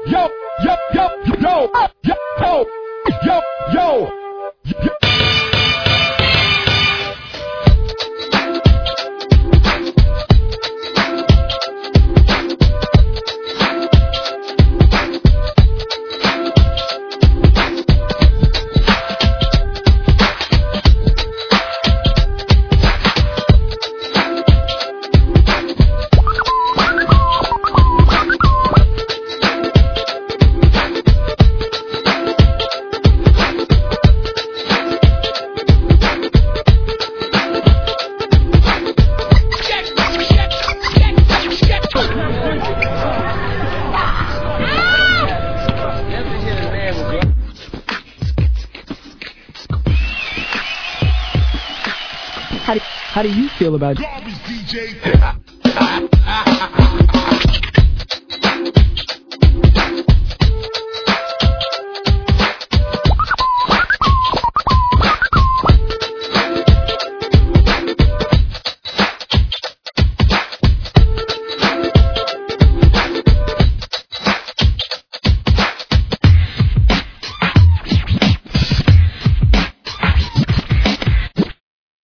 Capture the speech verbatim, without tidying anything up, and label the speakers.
Speaker 1: yo, yo, yo, yo, yo, yo, yo, yo.
Speaker 2: How do, how do you feel about
Speaker 3: Garbage D J?